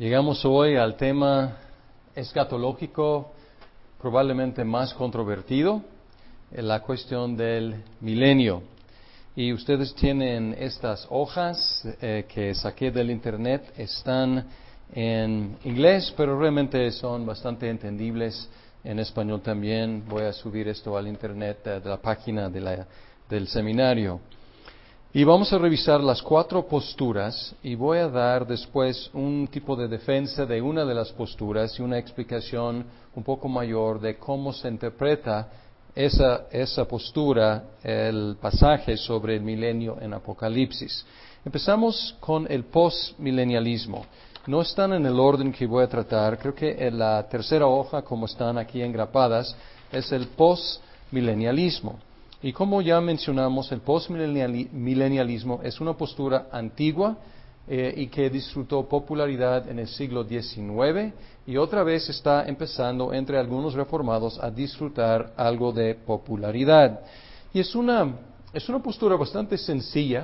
Llegamos hoy al tema escatológico probablemente más controvertido, la cuestión del milenio. Y ustedes tienen estas hojas que saqué del internet, están en inglés, pero realmente son bastante entendibles en español también. Voy a subir esto al internet de la página del seminario. Y vamos a revisar las 4 posturas y voy a dar después un tipo de defensa de una de las posturas y una explicación un poco mayor de cómo se interpreta esa postura, el pasaje sobre el milenio en Apocalipsis. Empezamos con el postmilenialismo. No están en el orden que voy a tratar, creo que en la tercera hoja, como están aquí engrapadas, es el postmilenialismo. Y como ya mencionamos, el postmilenialismo es una postura antigua y que disfrutó popularidad en el siglo XIX y otra vez está empezando entre algunos reformados a disfrutar algo de popularidad. Y es una postura bastante sencilla,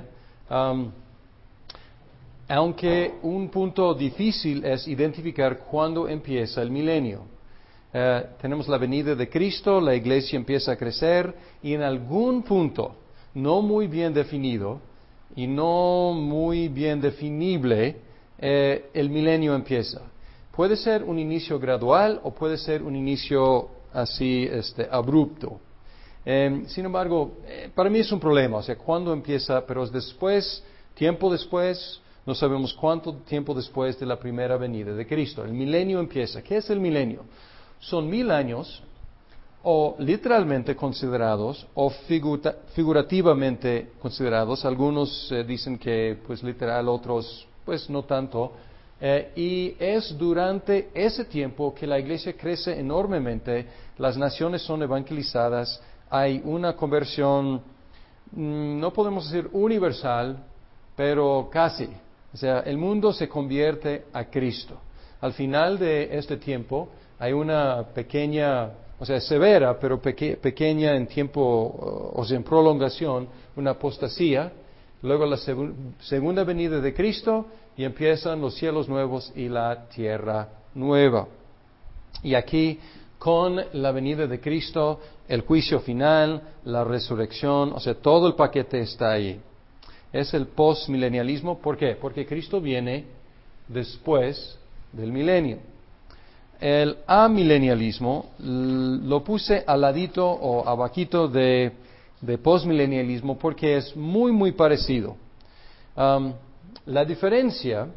aunque un punto difícil es identificar cuándo empieza el milenio. Tenemos la venida de Cristo, la iglesia empieza a crecer y en algún punto, no muy bien definido y no muy bien definible, el milenio empieza. Puede ser un inicio gradual o puede ser un inicio así abrupto. Sin embargo, para mí es un problema, o sea, cuándo empieza, pero es después, tiempo después, no sabemos cuánto tiempo después de la primera venida de Cristo. El milenio empieza. ¿Qué es el milenio? Son 1000 años, o literalmente considerados, o figurativamente considerados. Algunos dicen que pues literal, otros pues no tanto. Y es durante ese tiempo que la iglesia crece enormemente, las naciones son evangelizadas, hay una conversión, no podemos decir universal, pero casi. O sea, el mundo se convierte a Cristo. Al final de este tiempo hay una pequeña, o sea, severa, pero pequeña en tiempo, o sea, en prolongación, una apostasía. Luego la segunda venida de Cristo y empiezan los cielos nuevos y la tierra nueva. Y aquí, con la venida de Cristo, el juicio final, la resurrección, o sea, todo el paquete está ahí. Es el postmilenialismo. ¿Por qué? Porque Cristo viene después del milenio. El amilenialismo lo puse al ladito o abajito de postmilenialismo porque es muy, muy parecido. La diferencia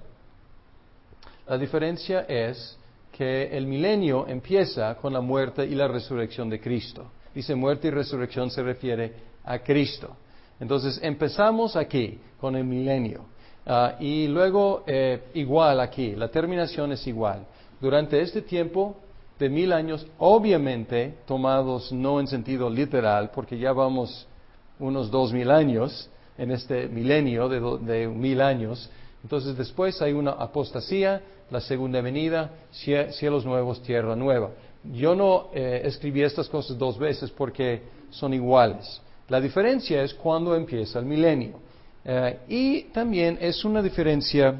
es que el milenio empieza con la muerte y la resurrección de Cristo. Dice muerte y resurrección se refiere a Cristo. Entonces empezamos aquí con el milenio. Y luego igual aquí, la terminación es igual. Durante este tiempo de 1000 años, obviamente tomados no en sentido literal, porque ya vamos unos 2000 años en este milenio de 1000 años. Entonces después hay una apostasía, la segunda venida, cielos nuevos, tierra nueva. Yo no escribí estas cosas 2 veces porque son iguales. La diferencia es cuando empieza el milenio. Y también es una diferencia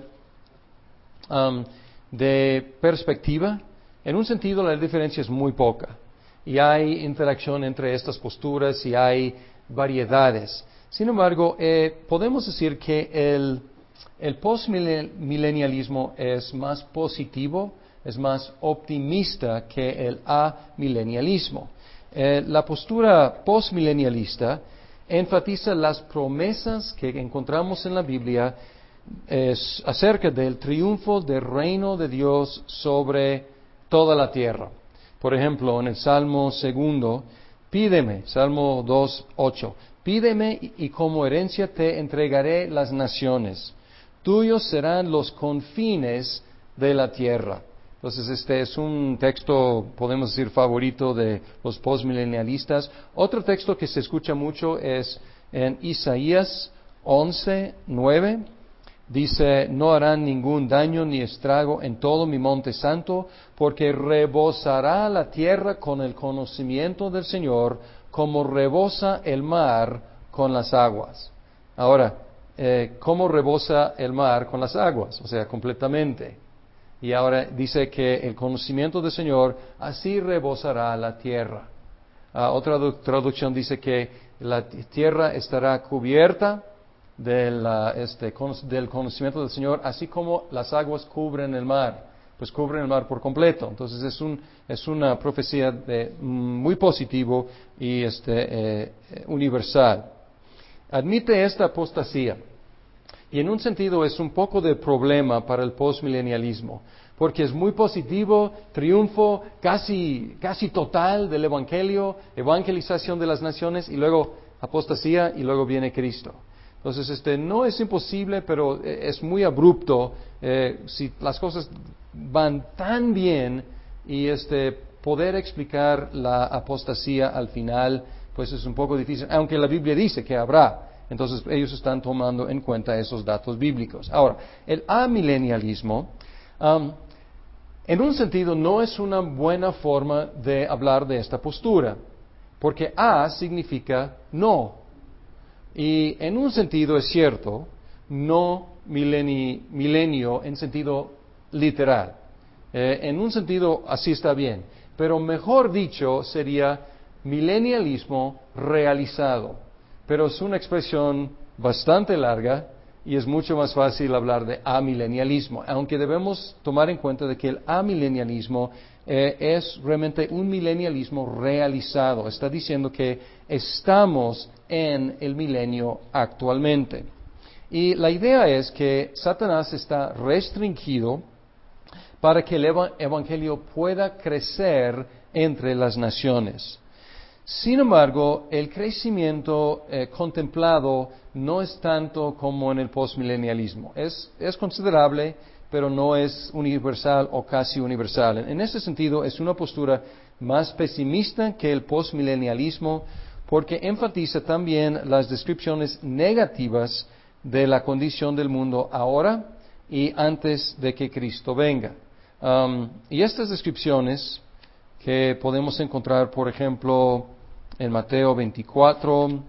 de perspectiva. En un sentido la diferencia es muy poca. Y hay interacción entre estas posturas y hay variedades. Sin embargo, podemos decir que el postmilenialismo es más positivo, es más optimista que el amilenialismo. La postura postmilenialista enfatiza las promesas que encontramos en la Biblia acerca del triunfo del reino de Dios sobre toda la tierra. Por ejemplo, en el Salmo 2, pídeme, Salmo 2:8, pídeme y como herencia te entregaré las naciones. Tuyos serán los confines de la tierra. Entonces este es un texto, podemos decir, favorito de los postmilenialistas. Otro texto que se escucha mucho es en Isaías 11:9. Dice, no harán ningún daño ni estrago en todo mi monte santo, porque rebosará la tierra con el conocimiento del Señor, como rebosa el mar con las aguas. Ahora, ¿cómo rebosa el mar con las aguas? O sea, completamente. Y ahora dice que el conocimiento del Señor así rebosará la tierra. Otra traducción dice que la tierra estará cubierta del conocimiento del Señor, así como las aguas cubren el mar, pues cubren el mar por completo. Entonces es una profecía muy positivo y universal. Admite esta apostasía. Y en un sentido es un poco de problema para el postmilenialismo, porque es muy positivo, triunfo casi total del Evangelio, evangelización de las naciones, y luego apostasía, y luego viene Cristo. Entonces, no es imposible, pero es muy abrupto si las cosas van tan bien y poder explicar la apostasía al final, pues es un poco difícil, aunque la Biblia dice que habrá. Entonces ellos están tomando en cuenta esos datos bíblicos. Ahora, el amilenialismo, en un sentido, no es una buena forma de hablar de esta postura, porque a significa no. Y en un sentido es cierto, no milenio en sentido literal. En un sentido así está bien, pero mejor dicho sería milenialismo realizado. Pero es una expresión bastante larga y es mucho más fácil hablar de amilenialismo, aunque debemos tomar en cuenta de que el amilenialismo es realmente un milenialismo realizado. Está diciendo que estamos en el milenio actualmente. Y la idea es que Satanás está restringido para que el evangelio pueda crecer entre las naciones. Sin embargo, el crecimiento contemplado no es tanto como en el postmilenialismo. Es considerable, pero no es universal o casi universal. En ese sentido, es una postura más pesimista que el postmilenialismo, porque enfatiza también las descripciones negativas de la condición del mundo ahora y antes de que Cristo venga. Y estas descripciones que podemos encontrar, por ejemplo, en Mateo 24,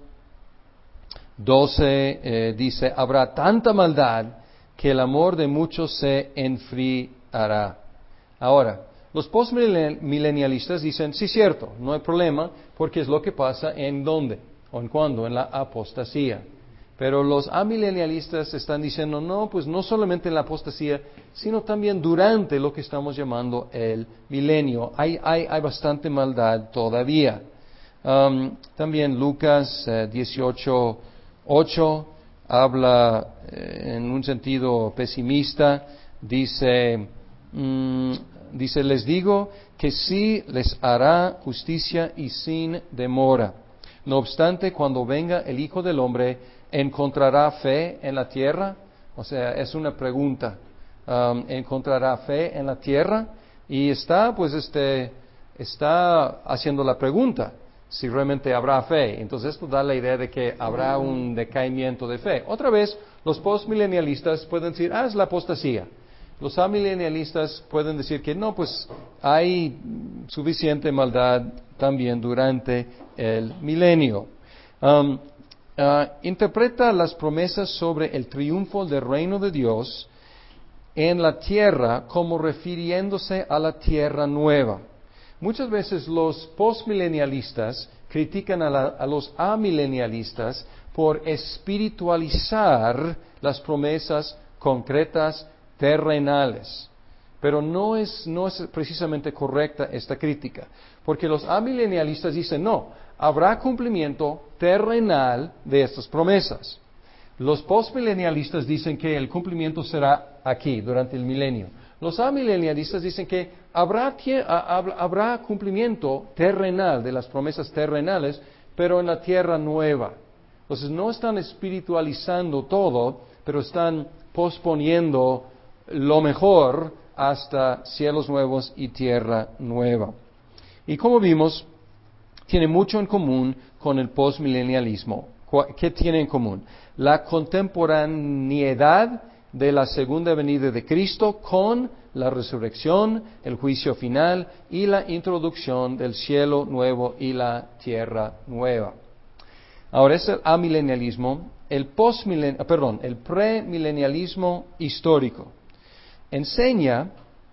12, dice, habrá tanta maldad que el amor de muchos se enfriará. Ahora, los postmilenialistas dicen, sí, cierto, no hay problema, porque es lo que pasa en dónde, o en cuándo, en la apostasía. Pero los amilenialistas están diciendo, no, pues no solamente en la apostasía, sino también durante lo que estamos llamando el milenio. Hay bastante maldad todavía. También Lucas 18:8 habla en un sentido pesimista, dice, les digo que sí les hará justicia y sin demora. No obstante, cuando venga el Hijo del Hombre, ¿encontrará fe en la tierra? O sea, es una pregunta. ¿Encontrará fe en la tierra? Y está haciendo la pregunta si realmente habrá fe. Entonces esto da la idea de que habrá un decaimiento de fe. Otra vez, los postmilenialistas pueden decir, es la apostasía. Los amilenialistas pueden decir que no, pues hay suficiente maldad también durante el milenio. Interpreta las promesas sobre el triunfo del reino de Dios en la tierra como refiriéndose a la tierra nueva. Muchas veces los postmilenialistas critican a los amilenialistas por espiritualizar las promesas concretas terrenales. Pero no es precisamente correcta esta crítica, porque los amilenialistas dicen, no, habrá cumplimiento terrenal de estas promesas. Los postmilenialistas dicen que el cumplimiento será aquí, durante el milenio. Los amilenialistas dicen que habrá cumplimiento terrenal de las promesas terrenales, pero en la tierra nueva. Entonces no están espiritualizando todo, pero están posponiendo lo mejor hasta cielos nuevos y tierra nueva. Y como vimos, tiene mucho en común con el postmilenialismo. ¿Qué tiene en común? La contemporaneidad de la segunda venida de Cristo con la resurrección, el juicio final y la introducción del cielo nuevo y la tierra nueva. Ahora es el amilenialismo, el premilenialismo histórico. Enseña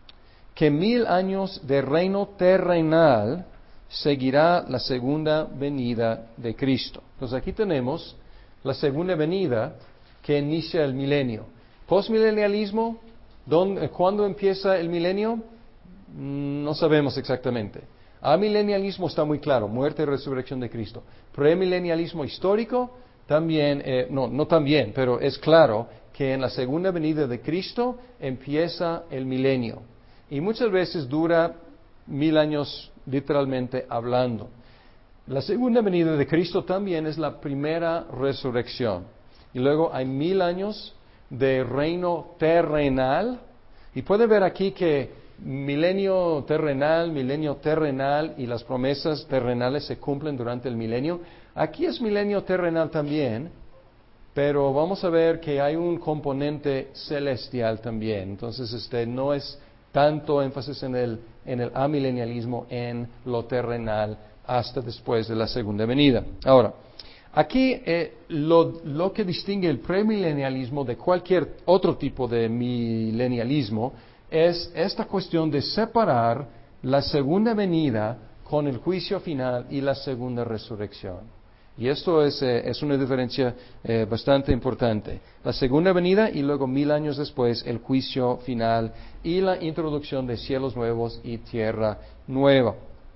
que 1000 años de reino terrenal seguirá la segunda venida de Cristo. Entonces aquí tenemos la segunda venida que inicia el milenio. Postmilenialismo, ¿cuándo empieza el milenio? No sabemos exactamente. Amilenialismo está muy claro, muerte y resurrección de Cristo. Premilenialismo histórico, también, no también, pero es claro que en la segunda venida de Cristo empieza el milenio. Y muchas veces dura 1000 años literalmente hablando. La segunda venida de Cristo también es la primera resurrección. Y luego hay 1000 años de reino terrenal. Y puede ver aquí que milenio terrenal y las promesas terrenales se cumplen durante el milenio. Aquí es milenio terrenal también, pero vamos a ver que hay un componente celestial también. Entonces, no es tanto énfasis en el amilenialismo, en lo terrenal, hasta después de la segunda venida. Ahora, aquí lo que distingue el premilenialismo de cualquier otro tipo de milenialismo es esta cuestión de separar la segunda venida con el juicio final y la segunda resurrección. Y esto es una diferencia bastante importante. La segunda venida y luego 1000 años después el juicio final y la introducción de cielos nuevos y tierra nueva.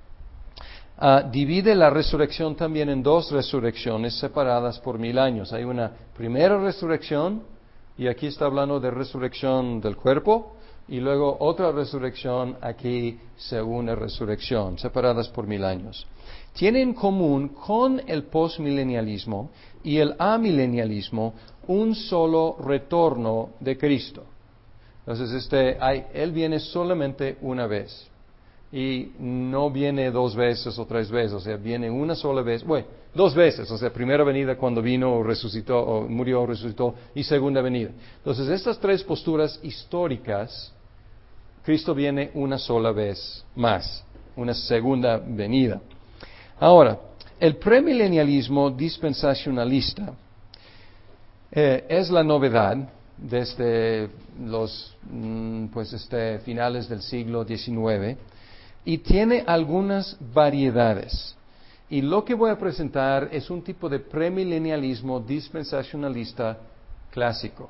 Divide la resurrección también en dos resurrecciones separadas por 1000 años. Hay una primera resurrección, y aquí está hablando de resurrección del cuerpo, y luego otra resurrección, aquí segunda resurrección, separadas por 1000 años. Tiene en común con el postmilenialismo y el amilenialismo un solo retorno de Cristo. Entonces, Él viene solamente una vez. Y no viene 2 veces o 3 veces, o sea, viene una sola vez, bueno, 2 veces, o sea, primera venida cuando vino o resucitó, o murió o resucitó, y segunda venida. Entonces, estas 3 posturas históricas, Cristo viene una sola vez más, una segunda venida. Ahora, el premilenialismo dispensacionalista es la novedad desde los finales del siglo XIX y tiene algunas variedades. Y lo que voy a presentar es un tipo de premilenialismo dispensacionalista clásico.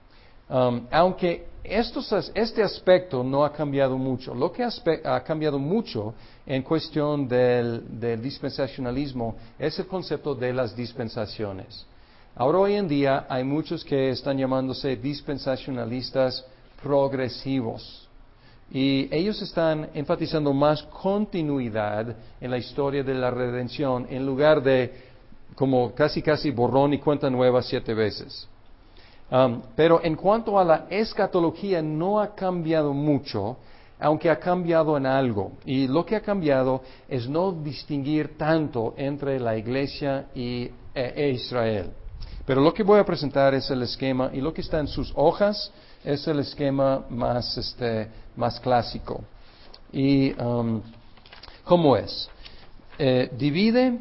Aunque este aspecto no ha cambiado mucho, lo que ha cambiado mucho en cuestión del dispensacionalismo es el concepto de las dispensaciones. Ahora hoy en día hay muchos que están llamándose dispensacionalistas progresivos. Y ellos están enfatizando más continuidad en la historia de la redención en lugar de como casi borrón y cuenta nueva 7 veces. Pero en cuanto a la escatología no ha cambiado mucho, aunque ha cambiado en algo. Y lo que ha cambiado es no distinguir tanto entre la iglesia e Israel. Pero lo que voy a presentar es el esquema, y lo que está en sus hojas es el esquema más clásico. ¿Y cómo es? Divide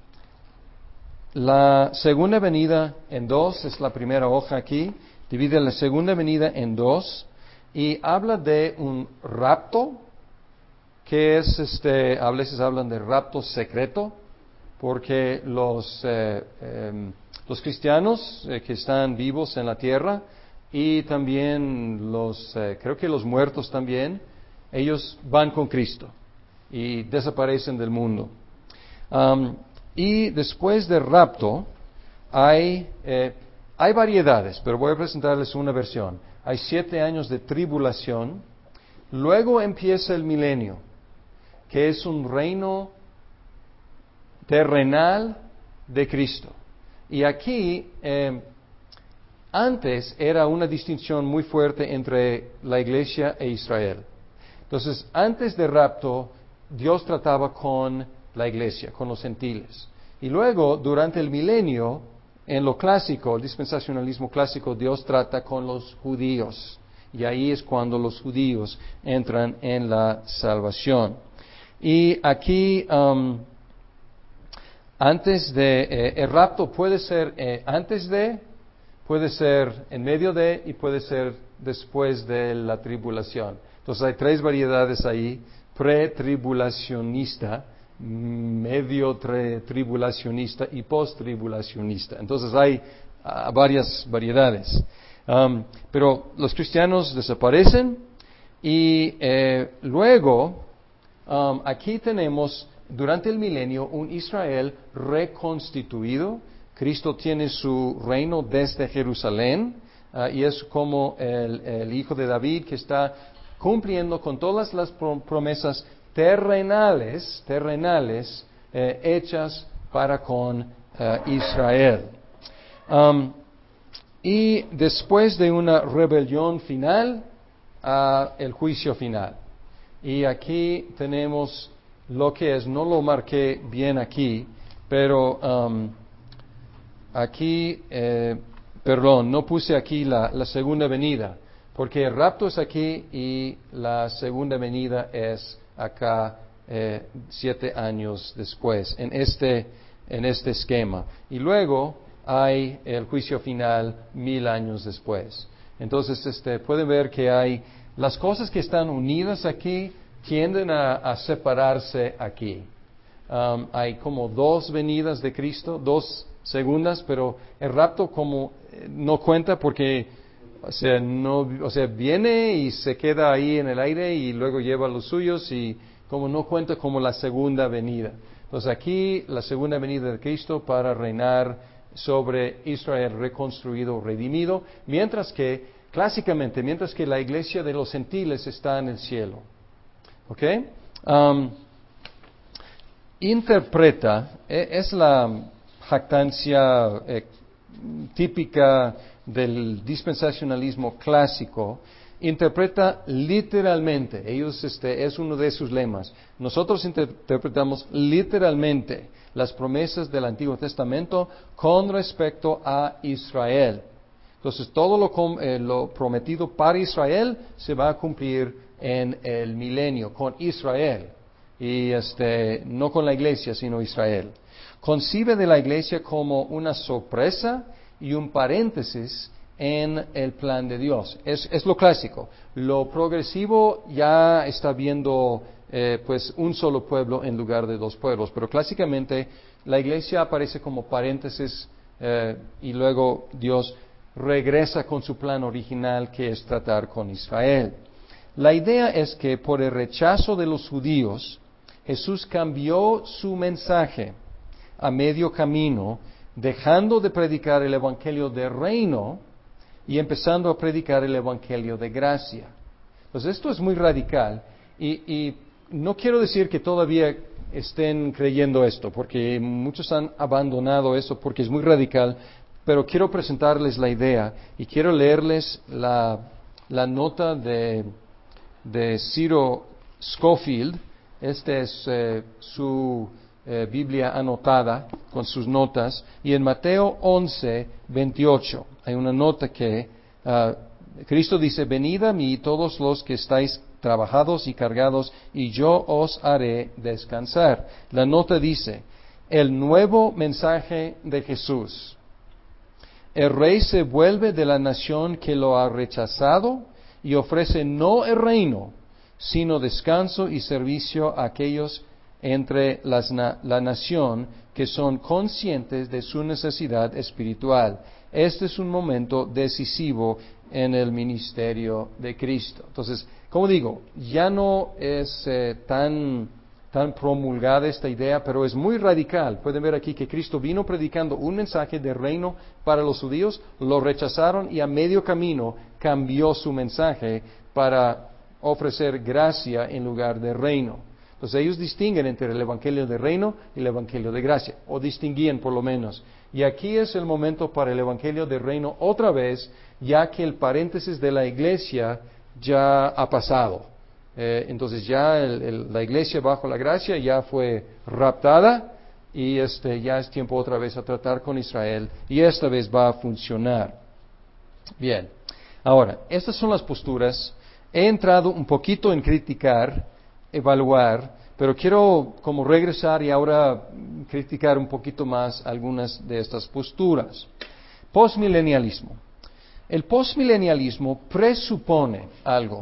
la segunda venida en 2, es la primera hoja aquí, divide la segunda venida en 2 y habla de un rapto, que es, a veces hablan de rapto secreto, porque los cristianos que están vivos en la tierra y también creo que los muertos también, ellos van con Cristo y desaparecen del mundo. Y después del rapto hay variedades, pero voy a presentarles una versión. Hay 7 años de tribulación, luego empieza el milenio, que es un reino terrenal de Cristo. Y aquí, antes era una distinción muy fuerte entre la iglesia e Israel. Entonces, antes del rapto, Dios trataba con la iglesia, con los gentiles. Y luego, durante el milenio, en lo clásico, el dispensacionalismo clásico, Dios trata con los judíos. Y ahí es cuando los judíos entran en la salvación. Y aquí, el rapto puede ser antes de, puede ser en medio de y puede ser después de la tribulación. Entonces hay tres variedades ahí: pretribulacionista, medio tribulacionista y post-tribulacionista. Entonces hay varias variedades. Pero los cristianos desaparecen y luego aquí tenemos durante el milenio un Israel reconstituido. Cristo tiene su reino desde Jerusalén y es como el hijo de David que está cumpliendo con todas las promesas terrenales hechas para con Israel. Y después de una rebelión final, el juicio final. Y aquí tenemos lo que es, no lo marqué bien aquí, pero aquí, perdón, no puse aquí la segunda venida, porque el rapto es aquí y la segunda venida es acá 7 años después, en este esquema. Y luego hay el juicio final 1000 años después. Entonces, pueden ver que hay las cosas que están unidas aquí tienden a separarse aquí. Hay como 2 venidas de Cristo, 2 segundas, pero el rapto como no cuenta porque, viene y se queda ahí en el aire y luego lleva a los suyos y como no cuenta como la segunda venida. Entonces aquí la segunda venida de Cristo para reinar sobre Israel reconstruido, redimido, mientras que la iglesia de los gentiles está en el cielo. ¿Ok? Interpreta, es la jactancia típica del dispensacionalismo clásico, interpreta literalmente. Es uno de sus lemas. Nosotros interpretamos literalmente las promesas del Antiguo Testamento con respecto a Israel. Entonces, todo lo prometido para Israel se va a cumplir en el milenio, con Israel. Y no con la iglesia, sino Israel. Concibe de la iglesia como una sorpresa y un paréntesis en el plan de Dios. Es lo clásico. Lo progresivo ya está viendo pues un solo pueblo en lugar de 2 pueblos. Pero clásicamente la iglesia aparece como paréntesis y luego Dios regresa con su plan original, que es tratar con Israel. La idea es que por el rechazo de los judíos, Jesús cambió su mensaje a medio camino, dejando de predicar el evangelio de reino y empezando a predicar el evangelio de gracia. Pues esto es muy radical y no quiero decir que todavía estén creyendo esto, porque muchos han abandonado eso porque es muy radical, pero quiero presentarles la idea y quiero leerles la nota de Ciro Scofield. Esta es su Biblia anotada con sus notas. Y en Mateo 11:28 hay una nota que Cristo dice: venid a mí todos los que estáis trabajados y cargados, y yo os haré descansar. La nota dice: el nuevo mensaje de Jesús. El rey se vuelve de la nación que lo ha rechazado y ofrece no el reino, sino descanso y servicio a aquellos entre la nación que son conscientes de su necesidad espiritual. Este es un momento decisivo en el ministerio de Cristo. Entonces, como digo, ya no es tan promulgada esta idea, pero es muy radical. Pueden ver aquí que Cristo vino predicando un mensaje de reino para los judíos, lo rechazaron y a medio camino cambió su mensaje para ofrecer gracia en lugar de reino. Entonces ellos distinguen entre el evangelio de reino y el evangelio de gracia, o distinguían por lo menos. Y aquí es el momento para el evangelio de reino otra vez, ya que el paréntesis de la iglesia ya ha pasado. Entonces ya la iglesia bajo la gracia ya fue raptada y ya es tiempo otra vez a tratar con Israel y esta vez va a funcionar. Bien, ahora, estas son las posturas. He entrado un poquito en criticar, evaluar, pero quiero como regresar y ahora criticar un poquito más algunas de estas posturas. Postmilenialismo. El postmilenialismo presupone algo.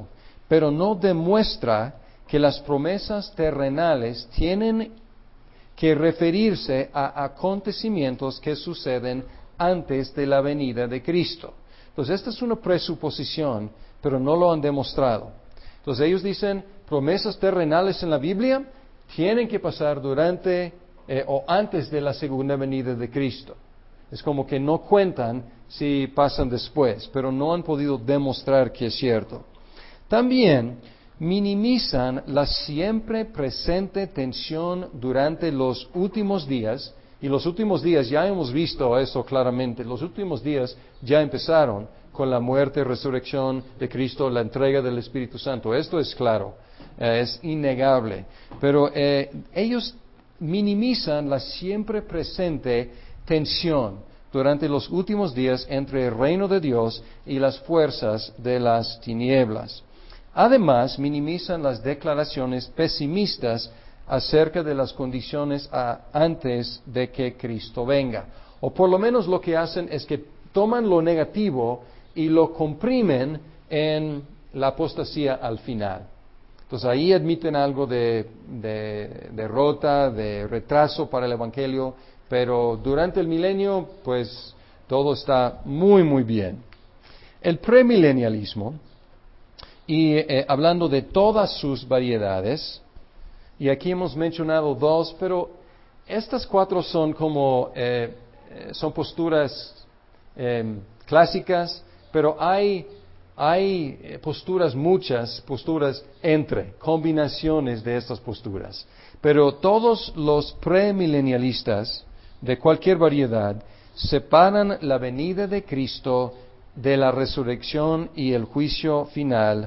pero no demuestra que las promesas terrenales tienen que referirse a acontecimientos que suceden antes de la venida de Cristo. Entonces, esta es una presuposición, pero no lo han demostrado. Entonces, ellos dicen, promesas terrenales en la Biblia tienen que pasar durante o antes de la segunda venida de Cristo. Es como que no cuentan si pasan después, pero no han podido demostrar que es cierto. También minimizan la siempre presente tensión durante los últimos días, y los últimos días ya hemos visto eso claramente, los últimos días ya empezaron con la muerte, resurrección de Cristo, la entrega del Espíritu Santo. Esto es claro, es innegable, pero ellos minimizan la siempre presente tensión durante los últimos días entre el reino de Dios y las fuerzas de las tinieblas. Además, minimizan las declaraciones pesimistas acerca de las condiciones antes de que Cristo venga. O por lo menos lo que hacen es que toman lo negativo y lo comprimen en la apostasía al final. Entonces ahí admiten algo de derrota, de retraso para el Evangelio, pero durante el milenio, pues todo está muy, muy bien. El premilenialismo, y hablando de todas sus variedades, y aquí hemos mencionado dos, pero estas cuatro son como, son posturas clásicas, pero hay posturas, muchas posturas entre, combinaciones de estas posturas. Pero todos los premilenialistas de cualquier variedad separan la venida de Cristo de la resurrección y el juicio final,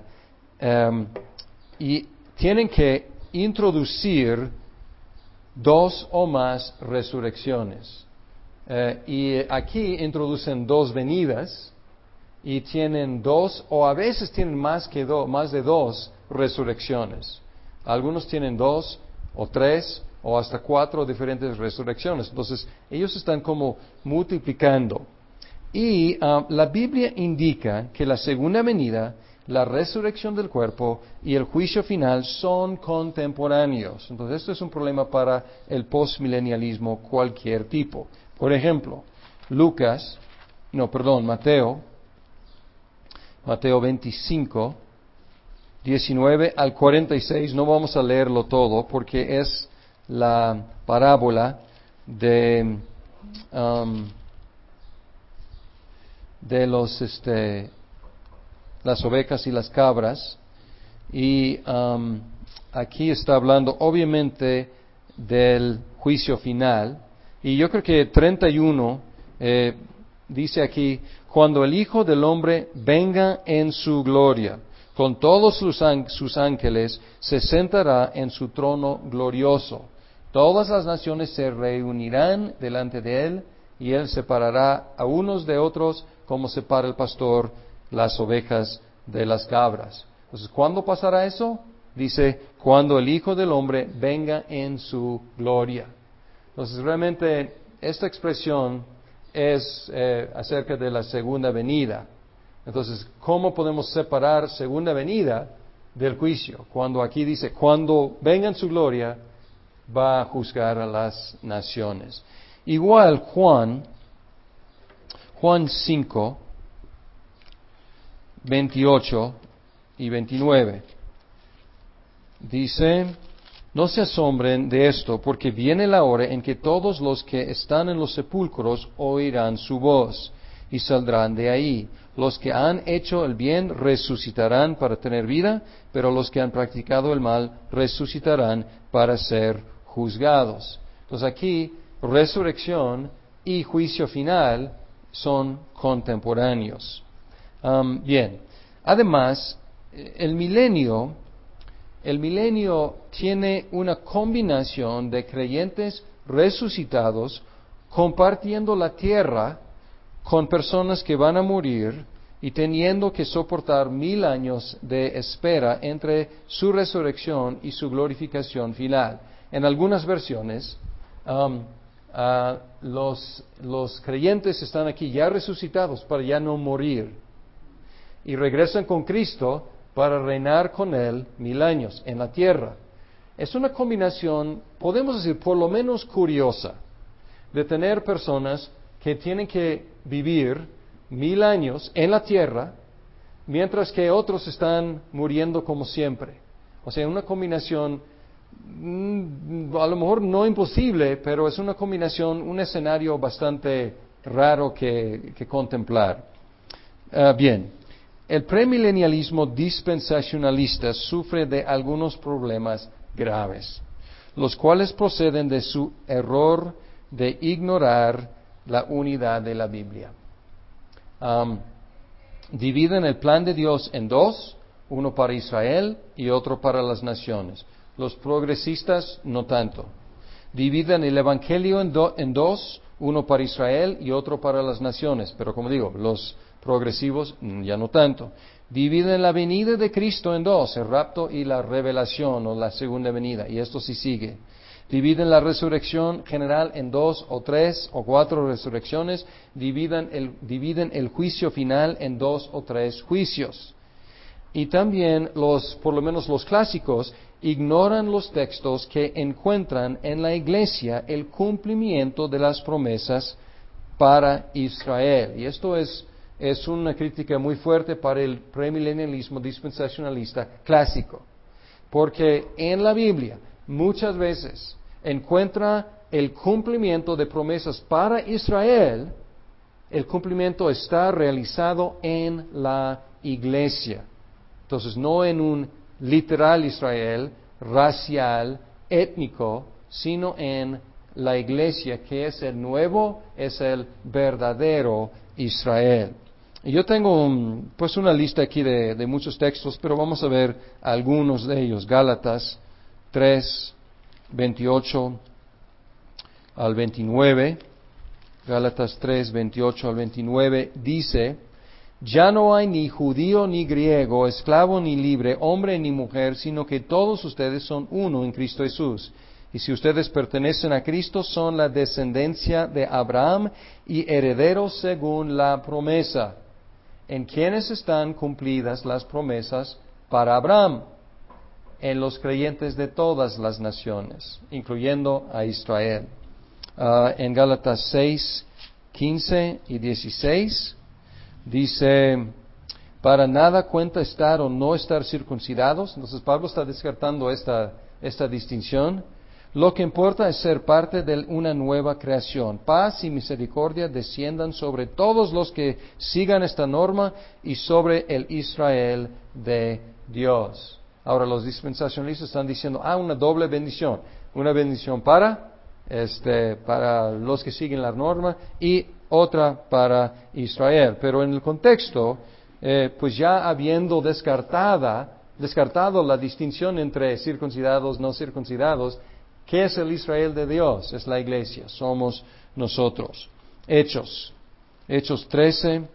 y tienen que introducir dos o más resurrecciones. Y aquí introducen dos venidas y tienen dos, o a veces tienen más de dos resurrecciones. Algunos tienen dos o tres o hasta cuatro diferentes resurrecciones. Entonces, ellos están como multiplicando. Y la Biblia indica que la segunda venida, la resurrección del cuerpo y el juicio final son contemporáneos. Entonces, esto es un problema para el postmilenialismo cualquier tipo. Por ejemplo, Mateo 25, 19 al 46, no vamos a leerlo todo porque es la parábola de las ovejas y las cabras, y aquí está hablando obviamente del juicio final, y yo creo que 31 dice aquí, cuando el Hijo del Hombre venga en su gloria, con todos sus ángeles, se sentará en su trono glorioso. Todas las naciones se reunirán delante de él, y él separará a unos de otros como separa el pastor las ovejas de las cabras. Entonces, ¿cuándo pasará eso? Dice, cuando el Hijo del Hombre venga en su gloria. Entonces, realmente, esta expresión es acerca de la segunda venida. Entonces, ¿cómo podemos separar segunda venida del juicio? Cuando aquí dice, cuando venga en su gloria, va a juzgar a las naciones. Igual Juan 5, 28 y 29. Dice, no se asombren de esto, porque viene la hora en que todos los que están en los sepulcros oirán su voz y saldrán de ahí. Los que han hecho el bien resucitarán para tener vida, pero los que han practicado el mal resucitarán para ser juzgados. Entonces aquí, resurrección y juicio final son contemporáneos. Bien, además, el milenio tiene una combinación de creyentes resucitados compartiendo la tierra con personas que van a morir y teniendo que soportar 1000 años de espera entre su resurrección y su glorificación final. En algunas versiones, los creyentes están aquí ya resucitados para ya no morir y regresan con Cristo para reinar con Él 1000 años en la tierra. Es una combinación, podemos decir, por lo menos curiosa, de tener personas que tienen que vivir 1000 años en la tierra, mientras que otros están muriendo como siempre. O sea, una combinación, a lo mejor no imposible, pero es una combinación, un escenario bastante raro que contemplar. Bien, el premilenialismo dispensacionalista sufre de algunos problemas graves, los cuales proceden de su error de ignorar la unidad de la Biblia. Dividen el plan de Dios en dos, uno para Israel y otro para las naciones. Los progresistas no tanto. Dividen el Evangelio en dos, uno para Israel y otro para las naciones. Pero como digo, los progresivos ya no tanto. Dividen la venida de Cristo en dos, el rapto y la revelación o la segunda venida. Y esto sí sigue. Dividen la resurrección general en 2 o 3 o 4 resurrecciones. Dividen el juicio final en 2 o 3 juicios. Y también por lo menos los clásicos, ignoran los textos que encuentran en la iglesia el cumplimiento de las promesas para Israel. Y esto es una crítica muy fuerte para el premilenialismo dispensacionalista clásico. Porque en la Biblia muchas veces encuentra el cumplimiento de promesas para Israel, el cumplimiento está realizado en la iglesia. Entonces, no en un literal Israel, racial, étnico, sino en la iglesia, que es el nuevo, es el verdadero Israel. Y yo tengo una lista aquí de muchos textos, pero vamos a ver algunos de ellos. Gálatas 3, 28 al 29. Gálatas 3, 28 al 29 dice: ya no hay ni judío ni griego, esclavo ni libre, hombre ni mujer, sino que todos ustedes son uno en Cristo Jesús. Y si ustedes pertenecen a Cristo, son la descendencia de Abraham y herederos según la promesa, en quienes están cumplidas las promesas para Abraham, en los creyentes de todas las naciones, incluyendo a Israel. En Gálatas 6, 15 y 16 dice: para nada cuenta estar o no estar circuncidados. Entonces Pablo está descartando esta distinción. Lo que importa es ser parte de una nueva creación. Paz y misericordia desciendan sobre todos los que sigan esta norma y sobre el Israel de Dios. Ahora los dispensacionalistas están diciendo, una doble bendición. Una bendición para los que siguen la norma y otra para Israel. Pero en el contexto, pues ya habiendo descartado la distinción entre circuncidados, no circuncidados, ¿qué es el Israel de Dios? Es la iglesia, somos nosotros. Hechos 13,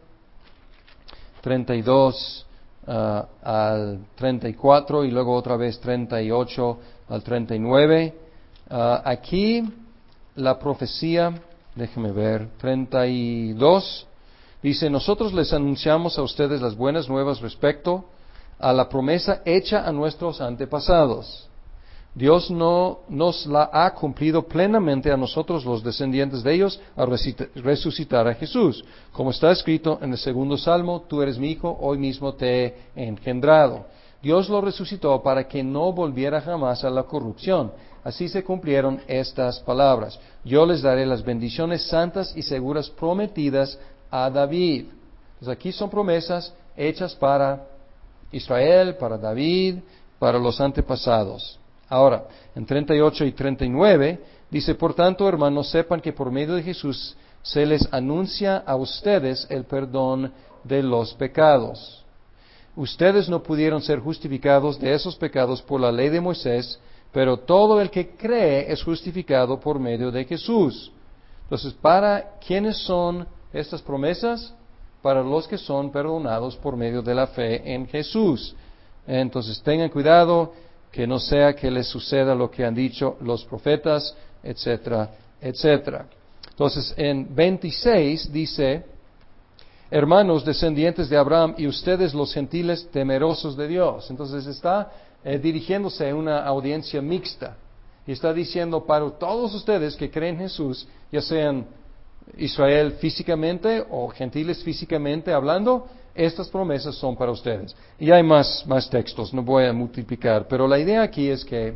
32 al 34 y luego otra vez 38 al 39. Aquí la profecía, déjeme ver, 32, dice: nosotros les anunciamos a ustedes las buenas nuevas respecto a la promesa hecha a nuestros antepasados. Dios no nos la ha cumplido plenamente a nosotros, los descendientes de ellos, a resucitar a Jesús. Como está escrito en el 2 Salmo: tú eres mi hijo, hoy mismo te he engendrado. Dios lo resucitó para que no volviera jamás a la corrupción. Así se cumplieron estas palabras: yo les daré las bendiciones santas y seguras prometidas a David. Entonces aquí son promesas hechas para Israel, para David, para los antepasados. Ahora, en 38 y 39 dice: por tanto, hermanos, sepan que por medio de Jesús se les anuncia a ustedes el perdón de los pecados. Ustedes no pudieron ser justificados de esos pecados por la ley de Moisés, pero todo el que cree es justificado por medio de Jesús. Entonces, ¿para quiénes son estas promesas? Para los que son perdonados por medio de la fe en Jesús. Entonces, tengan cuidado que no sea que les suceda lo que han dicho los profetas, etcétera, etcétera. Entonces, en 26 dice: hermanos descendientes de Abraham y ustedes los gentiles temerosos de Dios. Entonces está dirigiéndose a una audiencia mixta y está diciendo para todos ustedes que creen en Jesús, ya sean Israel físicamente o gentiles físicamente hablando, estas promesas son para ustedes. Y hay más textos, no voy a multiplicar, pero la idea aquí es que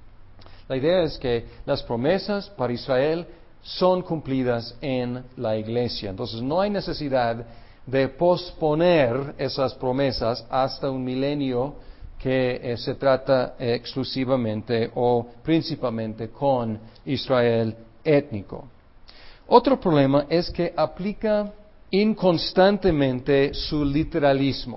las promesas para Israel son cumplidas en la iglesia. Entonces no hay necesidad de posponer esas promesas hasta un milenio que se trata exclusivamente o principalmente con Israel étnico. Otro problema es que aplica inconstantemente su literalismo.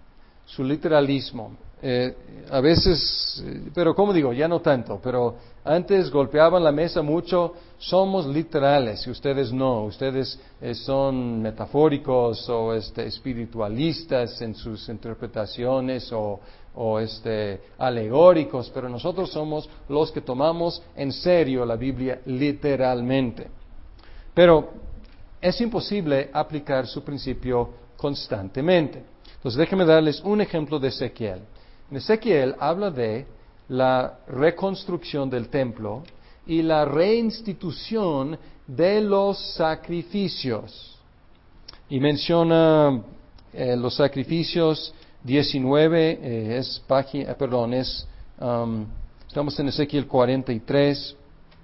A veces, pero como digo, ya no tanto, pero antes golpeaban la mesa mucho, somos literales y ustedes no, ustedes son metafóricos o espiritualistas en sus interpretaciones o alegóricos, pero nosotros somos los que tomamos en serio la Biblia literalmente. Pero es imposible aplicar su principio constantemente. Entonces déjenme darles un ejemplo de Ezequiel. En Ezequiel habla de la reconstrucción del templo y la reinstitución de los sacrificios. Y menciona los sacrificios 19, estamos en Ezequiel 43,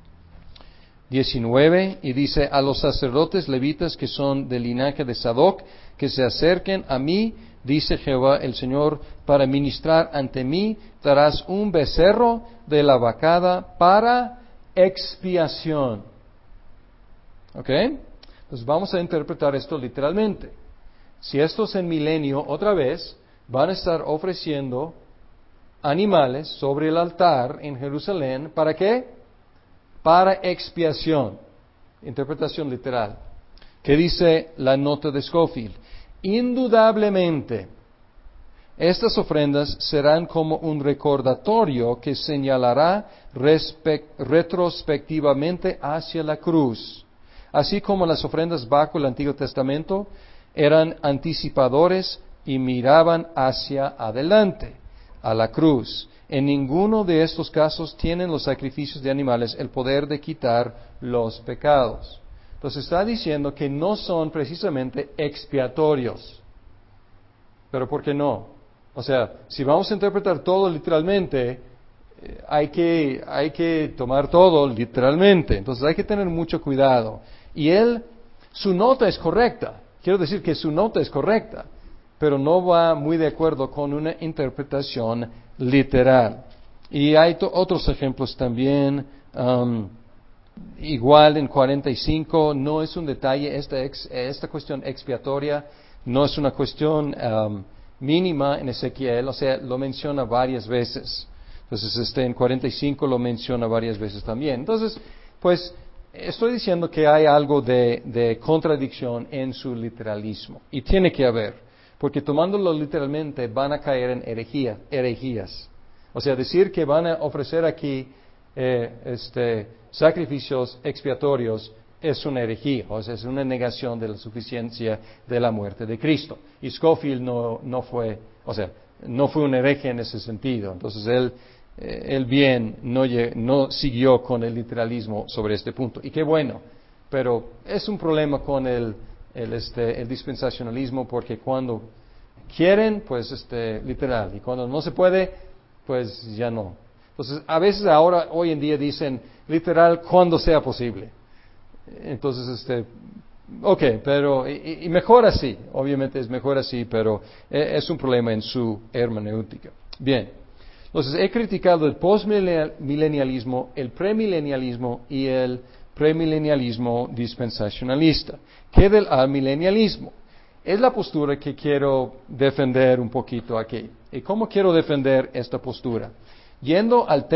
19, y dice, a los sacerdotes levitas que son del linaje de Sadoc, que se acerquen a mí, dice Jehová el Señor, para ministrar ante mí, darás un becerro de la vacada para expiación. ¿Ok? Entonces vamos a interpretar esto literalmente. Si estos en milenio, otra vez, van a estar ofreciendo animales sobre el altar en Jerusalén, ¿para qué? Para expiación. Interpretación literal. ¿Qué dice la nota de Scofield? Indudablemente, estas ofrendas serán como un recordatorio que señalará retrospectivamente hacia la cruz. Así como las ofrendas bajo el Antiguo Testamento eran anticipadores y miraban hacia adelante, a la cruz. En ninguno de estos casos tienen los sacrificios de animales el poder de quitar los pecados. Entonces está diciendo que no son precisamente expiatorios. ¿Pero por qué no? O sea, si vamos a interpretar todo literalmente, hay que tomar todo literalmente. Entonces hay que tener mucho cuidado. Y su nota es correcta. Quiero decir que su nota es correcta, pero no va muy de acuerdo con una interpretación literal. Y hay otros ejemplos también. Igual en 45, no es un detalle, esta cuestión expiatoria no es una cuestión mínima en Ezequiel, o sea, lo menciona varias veces. Entonces, en 45 lo menciona varias veces también. Entonces, pues, estoy diciendo que hay algo de contradicción en su literalismo. Y tiene que haber, porque tomándolo literalmente van a caer en herejías. O sea, decir que van a ofrecer aquí sacrificios expiatorios es una herejía, o sea, es una negación de la suficiencia de la muerte de Cristo. Y Scofield no fue un hereje en ese sentido. Entonces él bien no siguió con el literalismo sobre este punto. Y qué bueno, pero es un problema con el dispensacionalismo, porque cuando quieren, pues literal, y cuando no se puede, pues ya no. Entonces, a veces hoy en día dicen literal cuando sea posible. Entonces, pero, y mejor así, obviamente es mejor así, pero es un problema en su hermenéutica. Bien, entonces he criticado el postmilenialismo, el premilenialismo y el premilenialismo dispensacionalista. ¿Qué del amilenialismo? Es la postura que quiero defender un poquito aquí. ¿Y cómo quiero defender esta postura? Yendo al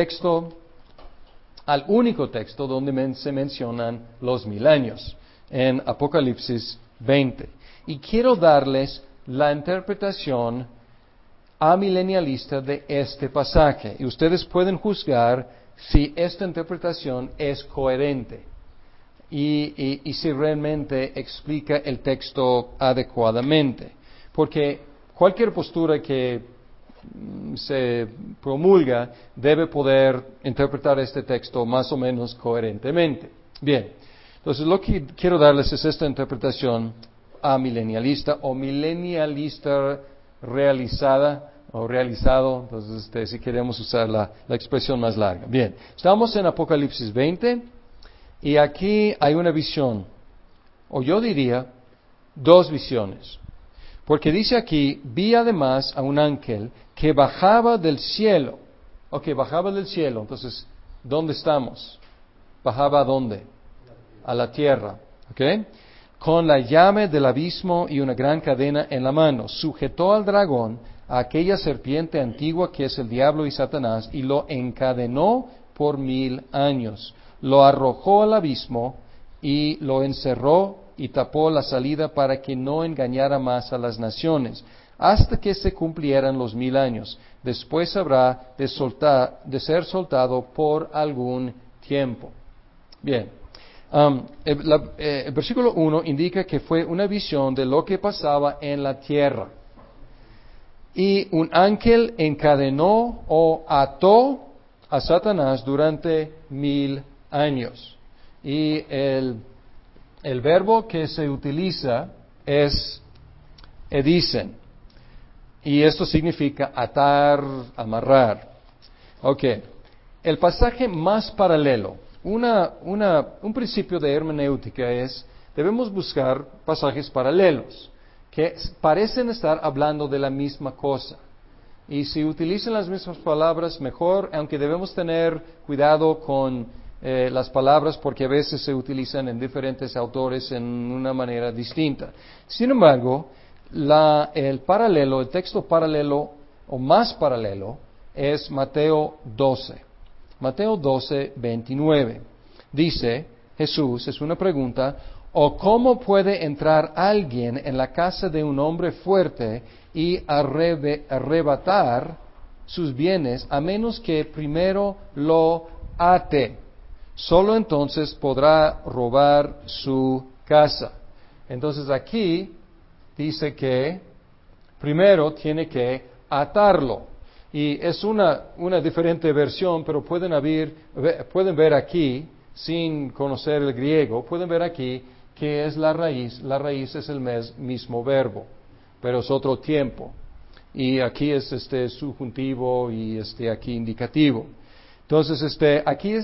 único texto donde se mencionan los milenios, en Apocalipsis 20. Y quiero darles la interpretación amilenialista de este pasaje. Y ustedes pueden juzgar si esta interpretación es coherente. y si realmente explica el texto adecuadamente. Porque cualquier postura que se promulga debe poder interpretar este texto más o menos coherentemente. Bien, entonces lo que quiero darles es esta interpretación amilenialista o milenialista realizada o realizado, entonces si queremos usar la expresión más larga. Bien, estamos en Apocalipsis 20 y aquí hay una visión, o yo diría dos visiones. Porque dice aquí, vi además a un ángel que bajaba del cielo. Ok, bajaba del cielo. Entonces, ¿dónde estamos? ¿Bajaba a dónde? A la tierra. Ok. Con la llave del abismo y una gran cadena en la mano. Sujetó al dragón, a aquella serpiente antigua que es el diablo y Satanás, y lo encadenó por 1000 años. Lo arrojó al abismo y lo encerró y tapó la salida para que no engañara más a las naciones, hasta que se cumplieran los 1000 años. Después habrá de ser soltado por algún tiempo. Bien, el versículo 1 indica que fue una visión de lo que pasaba en la tierra. Y un ángel encadenó o ató a Satanás durante 1000 años. Y el verbo que se utiliza es edicen. Y esto significa atar, amarrar. Ok. El pasaje más paralelo, un principio de hermenéutica es, debemos buscar pasajes paralelos que parecen estar hablando de la misma cosa. Y si utilizan las mismas palabras, mejor, aunque debemos tener cuidado con las palabras porque a veces se utilizan en diferentes autores en una manera distinta. Sin embargo, el texto paralelo o más paralelo es Mateo 12. Mateo 12, 29. Dice Jesús, es una pregunta, ¿o cómo puede entrar alguien en la casa de un hombre fuerte y arrebatar sus bienes a menos que primero lo ate? Solo entonces podrá robar su casa. Entonces aquí dice que primero tiene que atarlo. Y es una diferente versión, pero pueden ver aquí, sin conocer el griego, pueden ver aquí que es la raíz. La raíz es el mismo verbo, pero es otro tiempo. Y aquí es subjuntivo y aquí indicativo. Entonces, aquí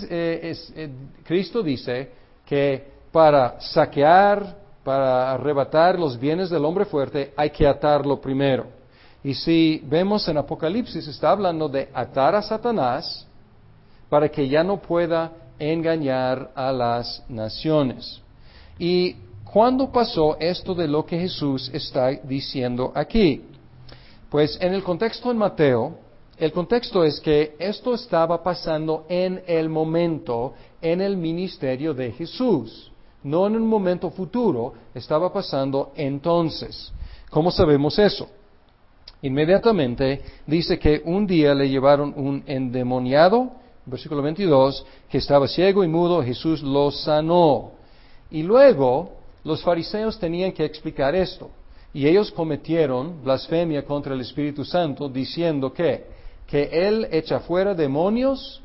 Cristo dice que para saquear, para arrebatar los bienes del hombre fuerte, hay que atarlo primero. Y si vemos en Apocalipsis, está hablando de atar a Satanás para que ya no pueda engañar a las naciones. ¿Y cuándo pasó esto de lo que Jesús está diciendo aquí? Pues en el contexto en Mateo, el contexto es que esto estaba pasando en el momento, en el ministerio de Jesús, no en un momento futuro, estaba pasando entonces. ¿Cómo sabemos eso? Inmediatamente dice que un día le llevaron un endemoniado, versículo 22, que estaba ciego y mudo, Jesús lo sanó. Y luego los fariseos tenían que explicar esto. Y ellos cometieron blasfemia contra el Espíritu Santo diciendo que Él echa fuera demonios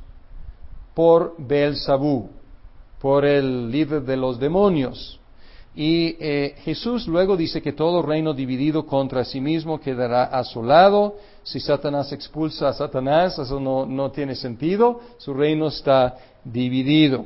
por Beelzebú, por el líder de los demonios. Y Jesús luego dice que todo reino dividido contra sí mismo quedará asolado. Si Satanás expulsa a Satanás, eso no tiene sentido, su reino está dividido.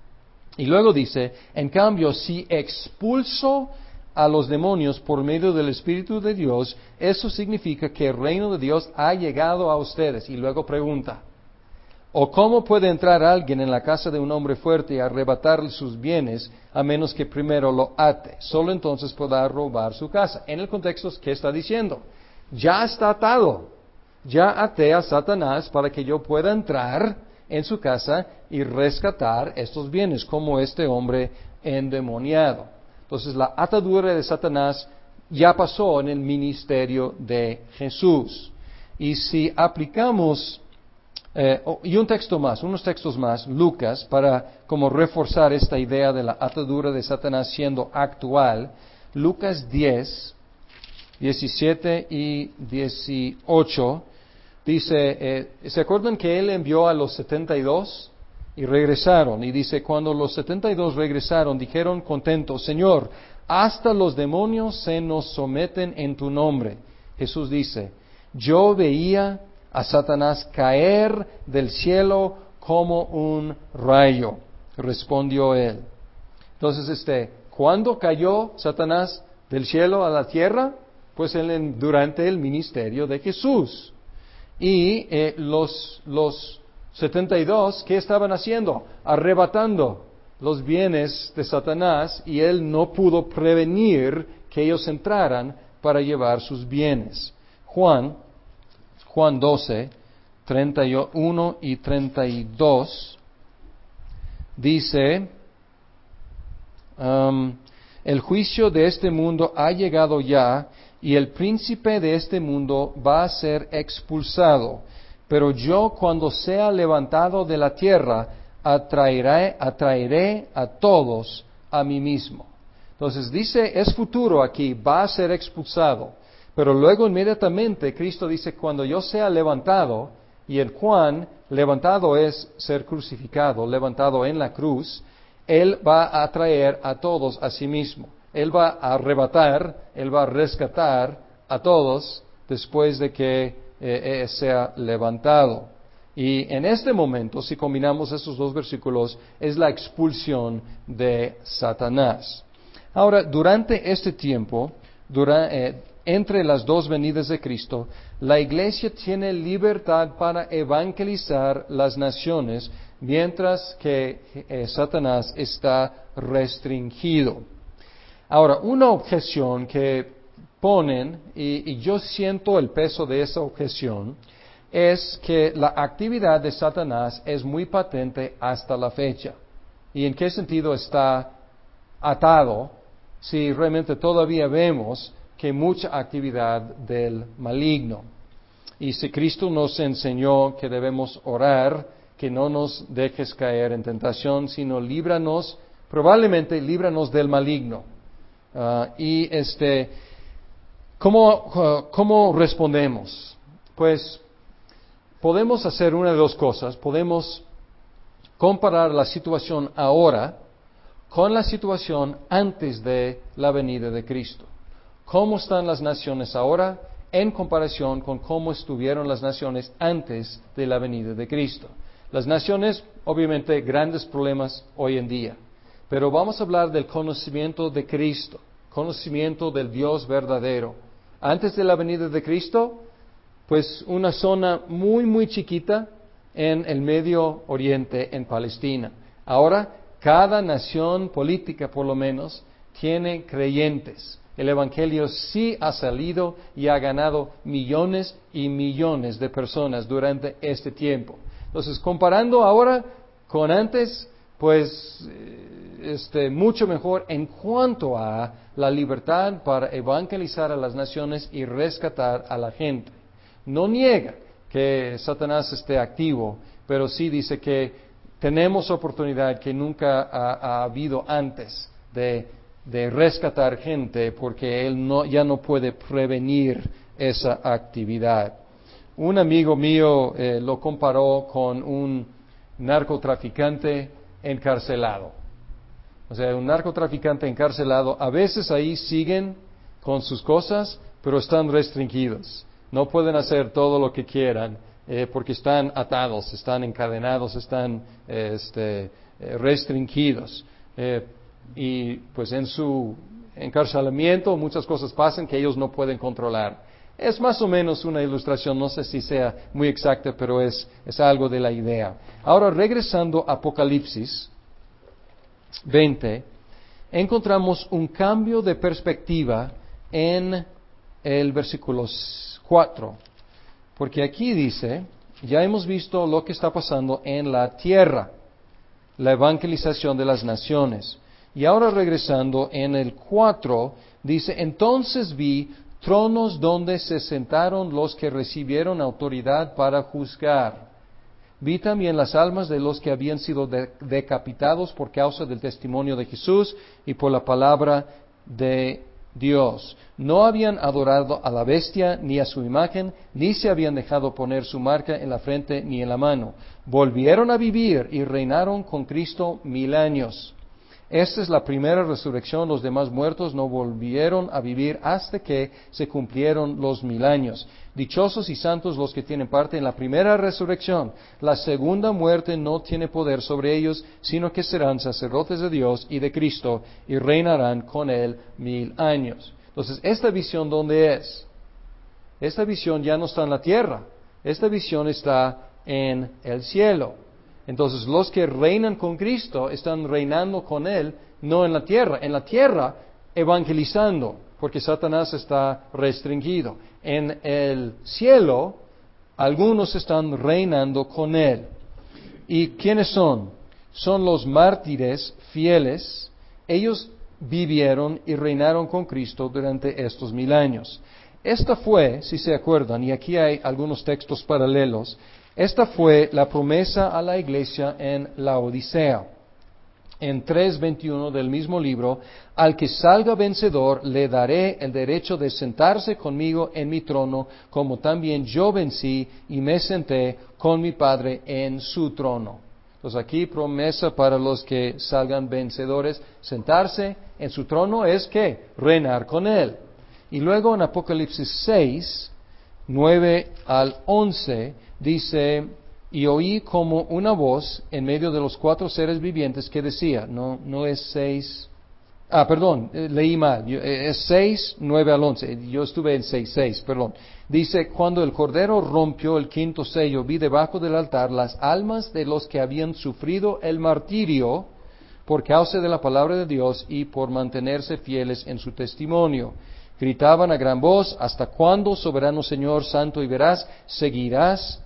Y luego dice, en cambio, si expulso a los demonios por medio del Espíritu de Dios, eso significa que el reino de Dios ha llegado a ustedes. Y luego pregunta, ¿o cómo puede entrar alguien en la casa de un hombre fuerte y arrebatarle sus bienes a menos que primero lo ate? Solo entonces podrá robar su casa. En el contexto, ¿qué está diciendo? Ya está atado. Ya até a Satanás para que yo pueda entrar en su casa y rescatar estos bienes, como este hombre endemoniado. Entonces, la atadura de Satanás ya pasó en el ministerio de Jesús. Y si aplicamos Y un texto más, unos textos más, Lucas, para como reforzar esta idea de la atadura de Satanás siendo actual. Lucas 10, 17 y 18, dice, ¿se acuerdan que él envió a los 72 y regresaron? Y dice, cuando los 72 regresaron, dijeron contentos, Señor, hasta los demonios se nos someten en tu nombre. Jesús dice, yo veía a Satanás caer del cielo como un rayo, respondió él. Entonces, ¿cuándo cayó Satanás del cielo a la tierra? Pues durante el ministerio de Jesús. Y los 72, ¿qué estaban haciendo? Arrebatando los bienes de Satanás, y él no pudo prevenir que ellos entraran para llevar sus bienes. Juan 12, 31 y 32 dice, el juicio de este mundo ha llegado ya, y el príncipe de este mundo va a ser expulsado. Pero yo, cuando sea levantado de la tierra, atraeré a todos a mí mismo. Entonces dice, es futuro aquí, va a ser expulsado. Pero luego inmediatamente Cristo dice, cuando yo sea levantado, y en Juan, levantado es ser crucificado, levantado en la cruz, Él va a atraer a todos a sí mismo. Él va a arrebatar, Él va a rescatar a todos después de que sea levantado. Y en este momento, si combinamos esos dos versículos, es la expulsión de Satanás. Ahora, durante este tiempo, entre las dos venidas de Cristo, la iglesia tiene libertad para evangelizar las naciones, mientras que Satanás está restringido. Ahora, una objeción que ponen, y yo siento el peso de esa objeción, es que la actividad de Satanás es muy patente hasta la fecha. ¿Y en qué sentido está atado si realmente todavía vemos que mucha actividad del maligno? Y si Cristo nos enseñó que debemos orar, que no nos dejes caer en tentación, sino probablemente líbranos del maligno. ¿Cómo respondemos? Pues podemos hacer una de dos cosas. Podemos comparar la situación ahora con la situación antes de la venida de Cristo. ¿Cómo están las naciones ahora en comparación con cómo estuvieron las naciones antes de la venida de Cristo? Las naciones, obviamente, grandes problemas hoy en día. Pero vamos a hablar del conocimiento de Cristo, conocimiento del Dios verdadero. Antes de la venida de Cristo, pues una zona muy, muy chiquita en el Medio Oriente, en Palestina. Ahora, cada nación política, por lo menos, tiene creyentes. El Evangelio sí ha salido y ha ganado millones y millones de personas durante este tiempo. Entonces, comparando ahora con antes, pues mucho mejor en cuanto a la libertad para evangelizar a las naciones y rescatar a la gente. No niega que Satanás esté activo, pero sí dice que tenemos oportunidad que nunca ha habido antes de rescatar gente, porque él ya no puede prevenir esa actividad. Un amigo mío lo comparó con un narcotraficante encarcelado. O sea, un narcotraficante encarcelado, a veces ahí siguen con sus cosas, pero están restringidos. No pueden hacer todo lo que quieran porque están atados, están encadenados, están restringidos. Y pues en su encarcelamiento muchas cosas pasan que ellos no pueden controlar. Es más o menos una ilustración, no sé si sea muy exacta, pero es algo de la idea. Ahora, regresando a Apocalipsis 20, encontramos un cambio de perspectiva en el versículo 4, porque aquí dice, ya hemos visto lo que está pasando en la tierra, la evangelización de las naciones. Y ahora regresando en el 4, dice, entonces vi tronos donde se sentaron los que recibieron autoridad para juzgar. Vi también las almas de los que habían sido decapitados por causa del testimonio de Jesús y por la palabra de Dios. No habían adorado a la bestia ni a su imagen, ni se habían dejado poner su marca en la frente ni en la mano. Volvieron a vivir y reinaron con Cristo 1000 años. Esta es la primera resurrección. Los demás muertos no volvieron a vivir hasta que se cumplieron los 1000 años. Dichosos y santos los que tienen parte en la primera resurrección. La segunda muerte no tiene poder sobre ellos, sino que serán sacerdotes de Dios y de Cristo y reinarán con Él 1000 años. Entonces, ¿esta visión dónde es? Esta visión ya no está en la tierra. Esta visión está en el cielo. Entonces, los que reinan con Cristo están reinando con Él, no en la tierra evangelizando, porque Satanás está restringido. En el cielo, algunos están reinando con Él. ¿Y quiénes son? Son los mártires fieles. Ellos vivieron y reinaron con Cristo durante estos 1000 años. Esta fue, si se acuerdan, y aquí hay algunos textos paralelos, esta fue la promesa a la iglesia en la Odisea. En 3:21 del mismo libro, al que salga vencedor le daré el derecho de sentarse conmigo en mi trono, como también yo vencí y me senté con mi Padre en su trono. Entonces aquí promesa para los que salgan vencedores, sentarse en su trono es que reinar con Él. Y luego en Apocalipsis 6, 9 al 11, dice, y oí como una voz en medio de los 4 seres vivientes que decía, no es 6, leí mal, es 6, 9 al 11, yo estuve en 6, perdón. Dice, cuando el Cordero rompió el 5º sello, vi debajo del altar las almas de los que habían sufrido el martirio por causa de la palabra de Dios y por mantenerse fieles en su testimonio. Gritaban a gran voz, ¿hasta cuándo, soberano Señor, santo y veraz, seguirás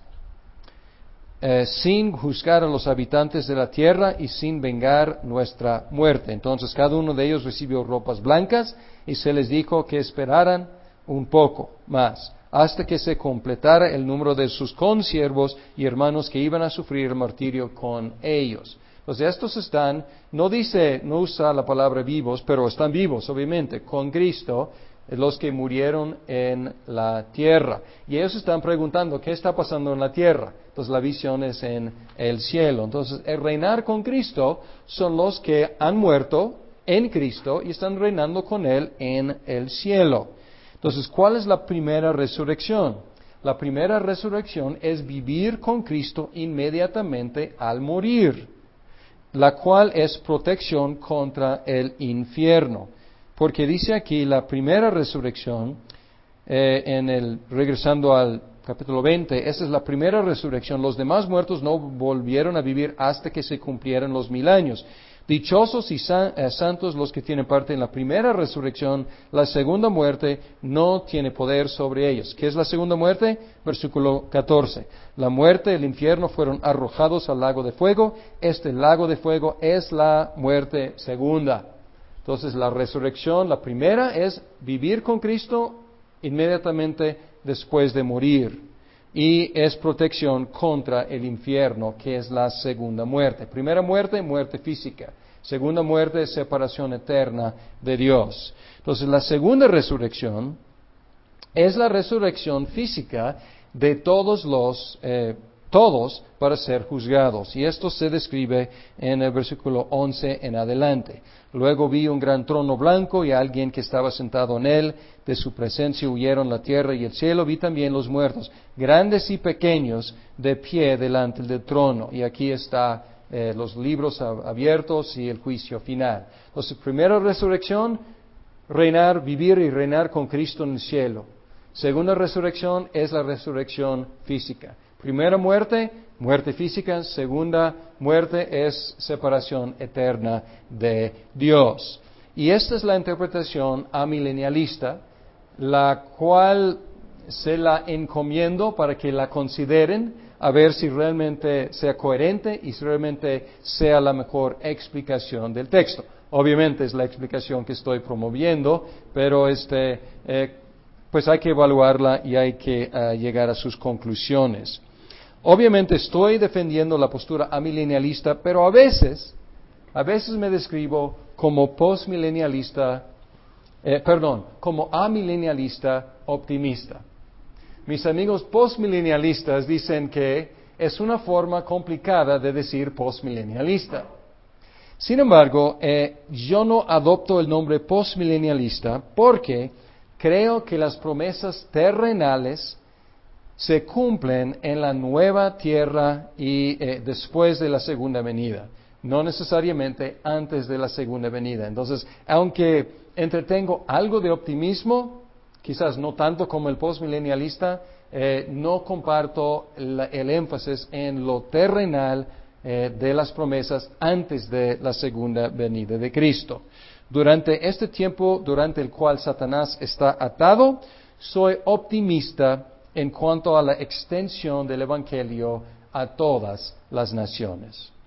sin juzgar a los habitantes de la tierra y sin vengar nuestra muerte? Entonces cada uno de ellos recibió ropas blancas y se les dijo que esperaran un poco más, hasta que se completara el número de sus consiervos y hermanos que iban a sufrir el martirio con ellos. Entonces estos están, no usa la palabra vivos, pero están vivos, obviamente, con Cristo, los que murieron en la tierra. Y ellos están preguntando, ¿qué está pasando en la tierra? Entonces la visión es en el cielo. Entonces el reinar con Cristo son los que han muerto en Cristo y están reinando con Él en el cielo. Entonces, ¿cuál es la primera resurrección? La primera resurrección es vivir con Cristo inmediatamente al morir, la cual es protección contra el infierno. Porque dice aquí la primera resurrección, regresando al capítulo 20, esa es la primera resurrección. Los demás muertos no volvieron a vivir hasta que se cumplieran los 1000 años. Dichosos y santos los que tienen parte en la primera resurrección. La segunda muerte no tiene poder sobre ellos. ¿Qué es la segunda muerte? Versículo 14. La muerte, el infierno fueron arrojados al lago de fuego. Este lago de fuego es la muerte segunda. Entonces la resurrección, la primera es vivir con Cristo inmediatamente después de morir. Y es protección contra el infierno, que es la segunda muerte. Primera muerte, muerte física. Segunda muerte, separación eterna de Dios. Entonces la segunda resurrección es la resurrección física de todos para ser juzgados. Y esto se describe en el versículo 11 en adelante. Luego vi un gran trono blanco y a alguien que estaba sentado en él. De su presencia huyeron la tierra y el cielo. Vi también los muertos, grandes y pequeños, de pie delante del trono. Y aquí está los libros abiertos y el juicio final. Entonces, primera resurrección, vivir y reinar con Cristo en el cielo. Segunda resurrección es la resurrección física. Primera muerte, muerte física. Segunda muerte es separación eterna de Dios. Y esta es la interpretación amilenialista, la cual se la encomiendo para que la consideren, a ver si realmente sea coherente y si realmente sea la mejor explicación del texto. Obviamente es la explicación que estoy promoviendo, pero pues hay que evaluarla y hay que llegar a sus conclusiones. Obviamente estoy defendiendo la postura amilenialista, pero a veces me describo como como amilenialista optimista. Mis amigos postmilenialistas dicen que es una forma complicada de decir postmilenialista. Sin embargo, yo no adopto el nombre postmilenialista porque creo que las promesas terrenales se cumplen en la nueva tierra y después de la segunda venida, no necesariamente antes de la segunda venida. Entonces, aunque entretengo algo de optimismo, quizás no tanto como el postmilenialista, no comparto el énfasis en lo terrenal de las promesas antes de la segunda venida de Cristo. Durante este tiempo durante el cual Satanás está atado, soy optimista en cuanto a la extensión del Evangelio a todas las naciones.